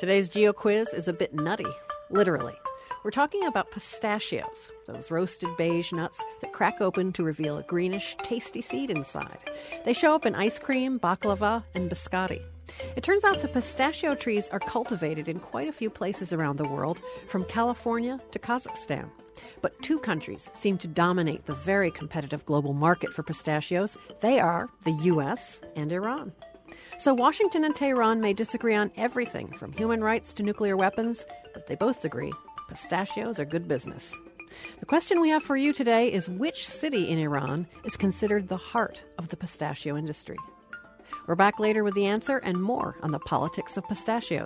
Today's Geo Quiz is a bit nutty, literally. We're talking about pistachios, those roasted beige nuts that crack open to reveal a greenish, tasty seed inside. They show up in ice cream, baklava, and biscotti. It turns out the pistachio trees are cultivated in quite a few places around the world, from California to Kazakhstan. But two countries seem to dominate the very competitive global market for pistachios. They are the U.S. and Iran. So Washington and Tehran may disagree on everything from human rights to nuclear weapons, but they both agree pistachios are good business. The question we have for you today is which city in Iran is considered the heart of the pistachio industry? We're back later with the answer and more on the politics of pistachios.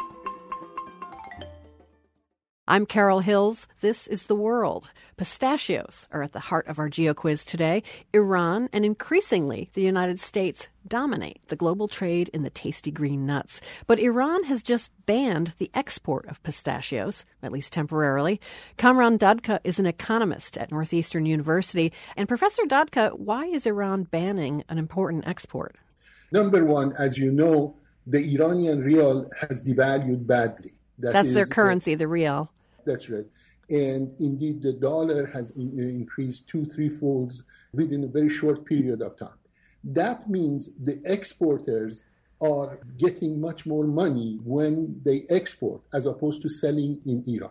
I'm Carol Hills. This is The World. Pistachios are at the heart of our Geo Quiz today. Iran and increasingly the United States dominate the global trade in the tasty green nuts. But Iran has just banned the export of pistachios, at least temporarily. Kamran Dadka is an economist at Northeastern University. And Professor Dadka, why is Iran banning an important export? Number one, as you know, the Iranian rial has devalued badly. That's their currency, the rial. That's right. And indeed, the dollar has increased 2-3 folds within a very short period of time. That means the exporters are getting much more money when they export as opposed to selling in Iran.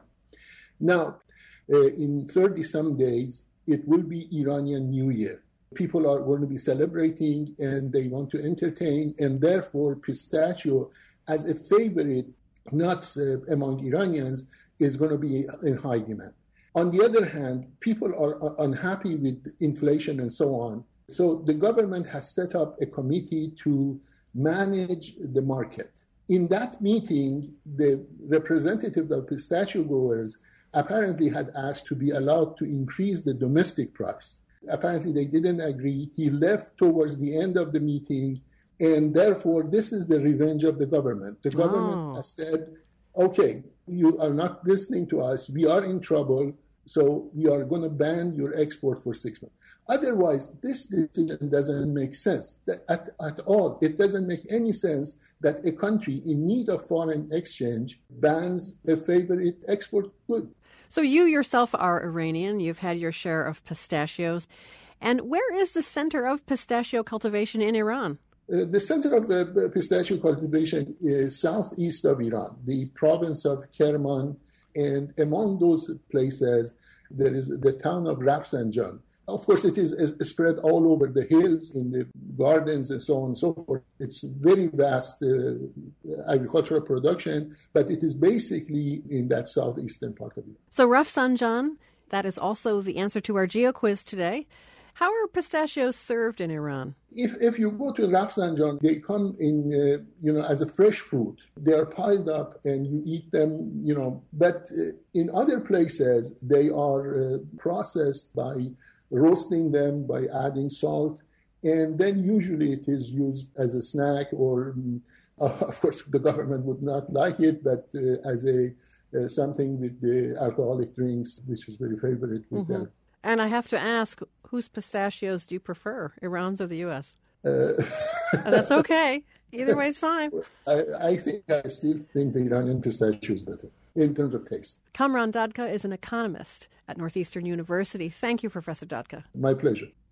Now, in 30-some days, it will be Iranian New Year. People are going to be celebrating and they want to entertain, and therefore pistachio as a favorite nuts among Iranians is going to be in high demand. On the other hand, people are unhappy with inflation and so on. So the government has set up a committee to manage the market. In that meeting, the representative of pistachio growers apparently had asked to be allowed to increase the domestic price. Apparently they didn't agree. He left towards the end of the meeting. And therefore, this is the revenge of the government. The government has said, okay, you are not listening to us. We are in trouble. So we are going to ban your export for 6 months. Otherwise, this decision doesn't make sense at all. It doesn't make any sense that a country in need of foreign exchange bans a favorite export good. So you yourself are Iranian. You've had your share of pistachios. And where is the center of pistachio cultivation in Iran? The center of the pistachio cultivation is southeast of Iran, the province of Kerman, and among those places, there is the town of Rafsanjan. Of course, it is spread all over the hills, in the gardens, and so on and so forth. It's very vast agricultural production, but it is basically in that southeastern part of Iran. So Rafsanjan, that is also the answer to our Geo Quiz today. How are pistachios served in Iran? If you go to Rafsanjan, they come in, as a fresh fruit. They are piled up and you eat them, But in other places, they are processed by roasting them, by adding salt. And then usually it is used as a snack or, of course, the government would not like it, but as something with the alcoholic drinks, which is very favorite with them. And I have to ask, whose pistachios do you prefer, Iran's or the U.S.? That's okay. Either way is fine. I still think the Iranian pistachio is better in terms of taste. Kamran Dadka is an economist at Northeastern University. Thank you, Professor Dadka. My pleasure.